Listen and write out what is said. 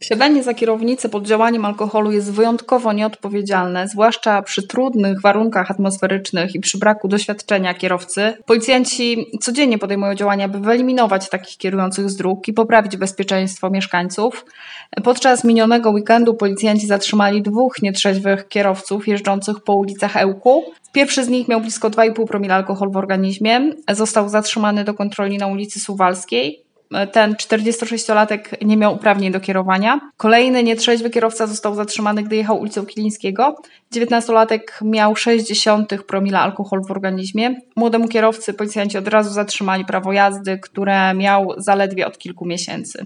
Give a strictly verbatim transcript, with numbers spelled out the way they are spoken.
Siadanie za kierownicę pod działaniem alkoholu jest wyjątkowo nieodpowiedzialne, zwłaszcza przy trudnych warunkach atmosferycznych i przy braku doświadczenia kierowcy. Policjanci codziennie podejmują działania, by wyeliminować takich kierujących z dróg i poprawić bezpieczeństwo mieszkańców. Podczas minionego weekendu policjanci zatrzymali dwóch nietrzeźwych kierowców jeżdżących po ulicach Ełku. Pierwszy z nich miał blisko dwa i pół promila alkoholu w organizmie. Został zatrzymany do kontroli na ulicy Suwalskiej. Ten czterdziestosześciolatek nie miał uprawnień do kierowania. Kolejny nietrzeźwy kierowca został zatrzymany, gdy jechał ulicą Kilińskiego. dziewiętnastolatek miał sześćdziesiąt promila alkoholu w organizmie. Młodemu kierowcy policjanci od razu zatrzymali prawo jazdy, które miał zaledwie od kilku miesięcy.